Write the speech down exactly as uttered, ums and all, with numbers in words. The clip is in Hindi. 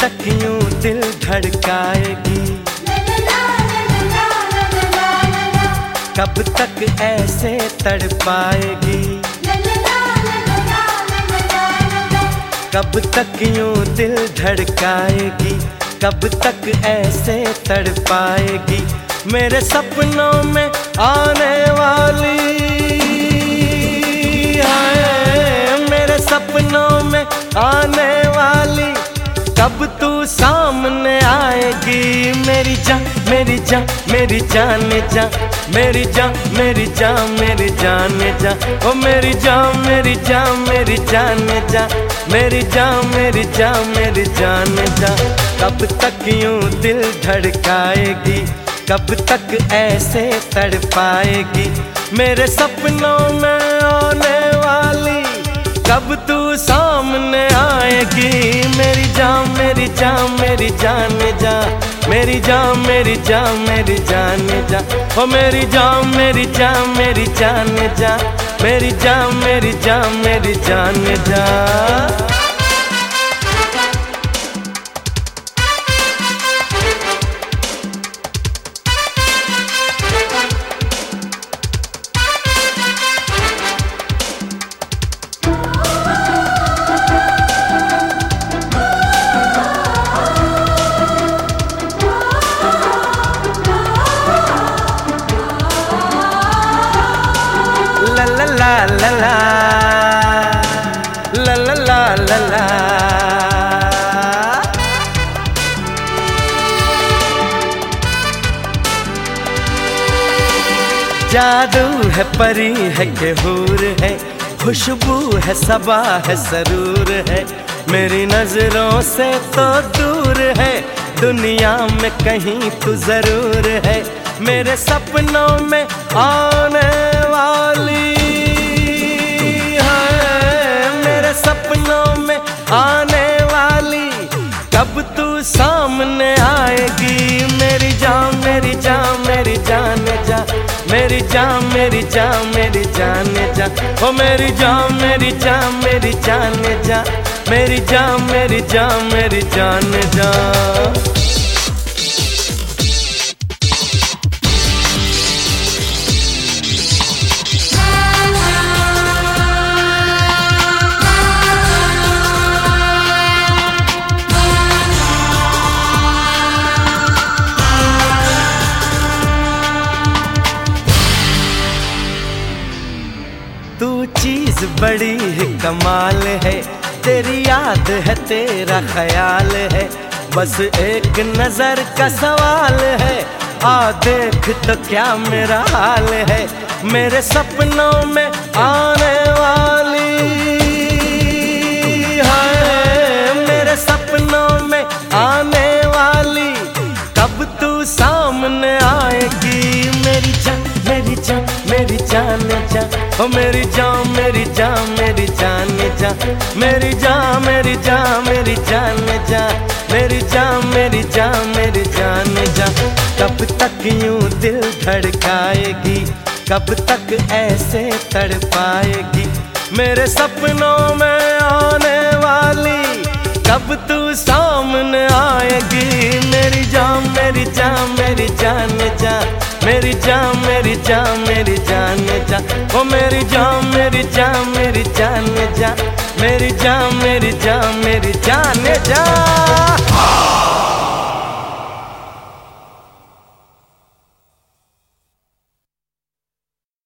तक यूं दिल धड़काएगी, कब तक ऐसे तड़पाएगी, कब तक यूं दिल धड़काएगी, कब तक ऐसे तड़पाएगी। मेरे सपनों में आने वाली है, मेरे सपनों में आने वाली, कब तू सामने आएगी। मेरी जान मेरी जान मेरी जान जा, मेरी जान मेरी जान मेरी जान जा, ओ मेरी जान मेरी जान मेरी जान जा, मेरी जान मेरी जान मेरी जान जा। कब तक यूं दिल धड़काएगी, कब तक ऐसे तड़पाएगी। मेरे सपनों में आने वाली, कब तू सामने आएगी। मेरी जान मेरी जान मेरी जान जा, मेरी जान मेरी जान मेरी जान जा, ओ मेरी जान मेरी जान मेरी जान जा, मेरी जान मेरी जान मेरी जान जा। La la la la la la la la, जादू है परी है के हूर है, खुशबू है सबा है सरूर है। मेरी नजरों से तो दूर है, दुनिया में कहीं तू जरूर है। मेरे सपनों में आने वाली, सपनों में आने वाली, कब तू सामने आएगी। मेरी जान मेरी जान मेरी जान जा, मेरी जान मेरी जान मेरी जान जा, ओ मेरी जान मेरी जान मेरी जान जा, मेरी जान मेरी जान मेरी जान जा। तू चीज बड़ी ही कमाल है, तेरी याद है तेरा ख्याल है, बस एक नजर का सवाल है। आ देख तो क्या मेरा हाल है। मेरे सपनों में आने वाली है, मेरे सपनों में आने वाली, कब तू सामने आएगी। मेरी जान मेरी जान मेरी जान जा, ओ मेरी जान मेरी जान मेरी जान जा, मेरी जान मेरी जान मेरी जान जा, मेरी जान मेरी जान मेरी जान जा। कब तक यूं दिल धड़काएगी, कब तक ऐसे तड़पाएगी। मेरे सपनों में आने वाली, कब तू सामने आएगी। मेरी जान मेरी जान मेरी जान जा, मेरी जान मेरी जान मेरी जान जा, ओ मेरी जान मेरी जान मेरी जान जा, मेरी जान मेरी जान मेरी जान जा।